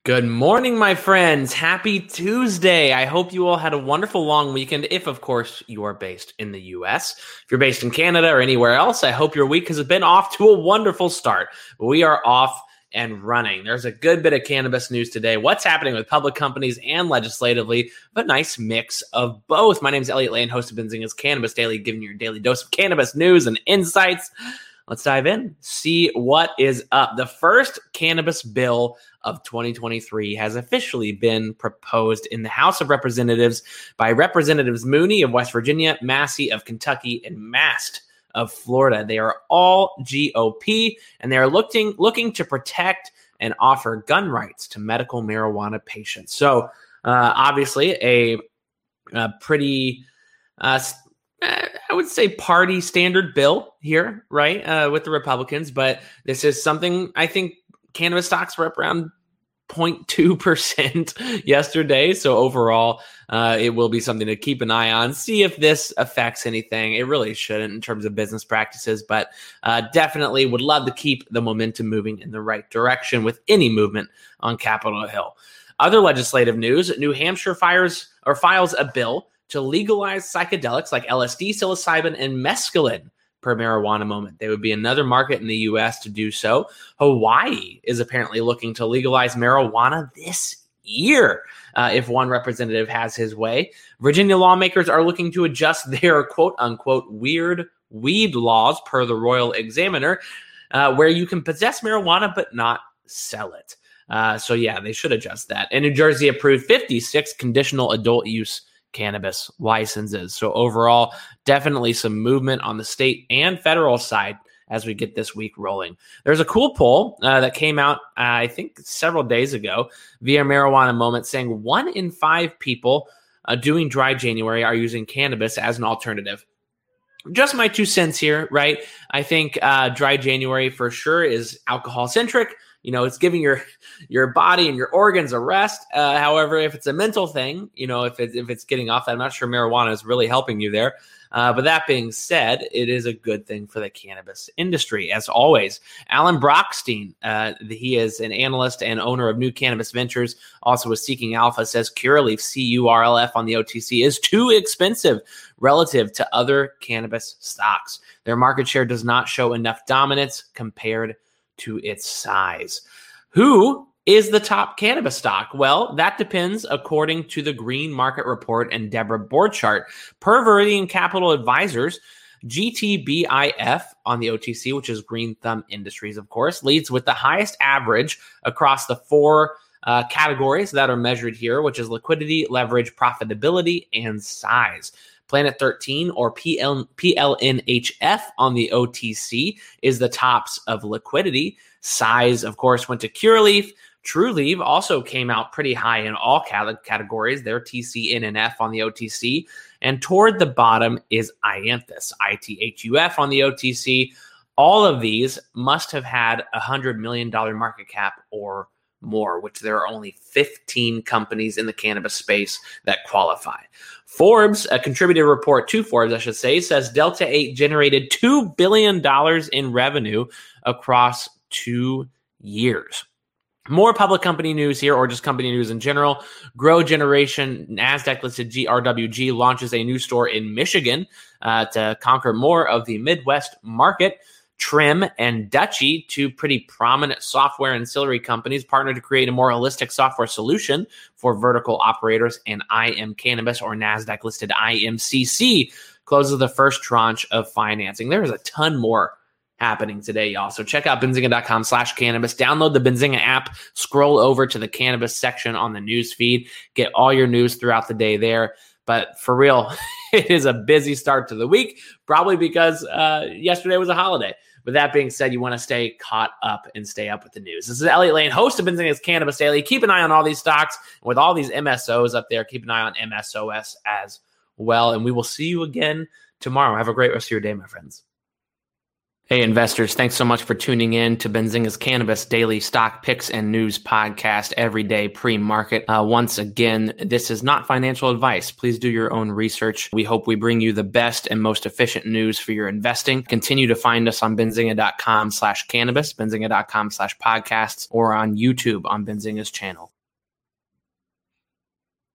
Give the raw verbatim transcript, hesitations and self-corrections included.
Good morning, my friends. Happy Tuesday. I hope you all had a wonderful long weekend, if, of course, you are based in the U S. If you're based in Canada or anywhere else, I hope your week has been off to a wonderful start. We are off and running. There's a good bit of cannabis news today. What's happening with public companies and legislatively, but a nice mix of both. My name is Elliot Lane, host of Benzinga's Cannabis Daily, giving you your daily dose of cannabis news and insights. Let's dive in, see what is up. The first cannabis bill of twenty twenty-three has officially been proposed in the House of Representatives by Representatives Mooney of West Virginia, Massey of Kentucky, and Mast of Florida. They are all G O P, and they are looking, looking to protect and offer gun rights to medical marijuana patients. So uh, obviously a, a pretty... Uh, I would say party standard bill here, right, uh, with the Republicans. But this is something I think cannabis stocks were up around zero point two percent yesterday. So overall, uh, it will be something to keep an eye on, see if this affects anything. It really shouldn't in terms of business practices, but uh, definitely would love to keep the momentum moving in the right direction with any movement on Capitol Hill. Other legislative news, New Hampshire fires or files a bill to legalize psychedelics like L S D, psilocybin, and mescaline per marijuana moment. They would be another market in the U S to do so. Hawaii is apparently looking to legalize marijuana this year, uh, if one representative has his way. Virginia lawmakers are looking to adjust their quote-unquote weird weed laws per the Royal Examiner, uh, where you can possess marijuana but not sell it. Uh, so yeah, they should adjust that. And New Jersey approved fifty-six conditional adult use cannabis licenses. So overall, definitely some movement on the state and federal side as we get this week rolling. There's a cool poll uh, that came out, uh, I think, several days ago via Marijuana Moment saying one in five people uh, doing dry January are using cannabis as an alternative. Just my two cents here, right? I think uh, dry January for sure is alcohol centric. You know, it's giving your your body and your organs a rest. Uh, however, if it's a mental thing, you know, if it's, if it's getting off that, I'm not sure marijuana is really helping you there. Uh, but that being said, it is a good thing for the cannabis industry, as always. Alan Brockstein, uh, he is an analyst and owner of New Cannabis Ventures, also with Seeking Alpha, says Curaleaf, C U R L F on the O T C, is too expensive relative to other cannabis stocks. Their market share does not show enough dominance compared to its size. Who is the top cannabis stock? Well, that depends according to the Green Market Report and Deborah Borchardt. Per Viridian Capital Advisors, G T B I F on the O T C, which is Green Thumb Industries, of course, leads with the highest average across the four uh, categories that are measured here, which is liquidity, leverage, profitability, and size. Planet thirteen, or P L, P L N H F on the O T C, is the tops of liquidity. Size, of course, went to Curaleaf. Trulieve also came out pretty high in all categories. Their T C N and F on the O T C. And toward the bottom is Ianthus, I T H U F on the O T C. All of these must have had a one hundred million dollars market cap or more, which there are only fifteen companies in the cannabis space that qualify. Forbes, a contributor report to Forbes, I should say, says Delta eight generated two billion dollars in revenue across two years. More public company news here, or just company news in general. Grow Generation, NASDAQ-listed G R W G, launches a new store in Michigan uh, to conquer more of the Midwest market. Trim and Dutchie, two pretty prominent software ancillary companies, partnered to create a more holistic software solution for vertical operators, and I M Cannabis, or NASDAQ-listed I M C C, closes the first tranche of financing. There is a ton more happening today, y'all. So check out benzinga.com slash cannabis. Download the Benzinga app. Scroll over to the cannabis section on the news feed. Get all your news throughout the day there. But for real, it is a busy start to the week, probably because uh, yesterday was a holiday. With that being said, you want to stay caught up and stay up with the news. This is Elliot Lane, host of Benzinga's Cannabis Daily. Keep an eye on all these stocks. And with all these M S Os up there, keep an eye on M S O S as well. And we will see you again tomorrow. Have a great rest of your day, my friends. Hey, investors, thanks so much for tuning in to Benzinga's Cannabis Daily Stock Picks and News Podcast every day pre-market. Uh, once again, this is not financial advice. Please do your own research. We hope we bring you the best and most efficient news for your investing. Continue to find us on benzinga.com slash cannabis, benzinga.com slash podcasts, or on YouTube on Benzinga's channel.